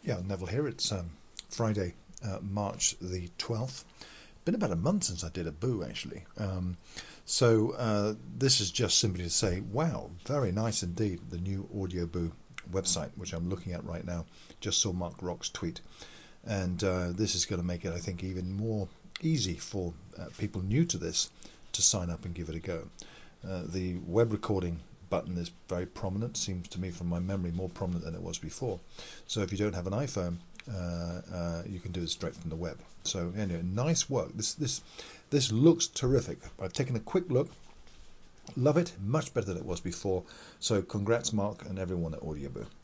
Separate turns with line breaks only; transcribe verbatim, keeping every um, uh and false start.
Yeah, Neville here. It's um, Friday, uh, March the twelfth. Been about a month since I did a boo, actually. Um, so uh, this is just simply to say, wow, very nice indeed, the new Audio Boo website, which I'm looking at right now. Just saw Mark Rock's tweet. And uh, this is going to make it, I think, even more easy for uh, people new to this to sign up and give it a go. Uh, the web recording button is very prominent, seems to me from my memory more prominent than it was before. So if you don't have an iPhone, uh, uh, you can do it straight from the web. So anyway, nice work. This this this looks terrific. I've taken a quick look. Love it, much better than it was before. So congrats, Mark, and everyone at Audioboo.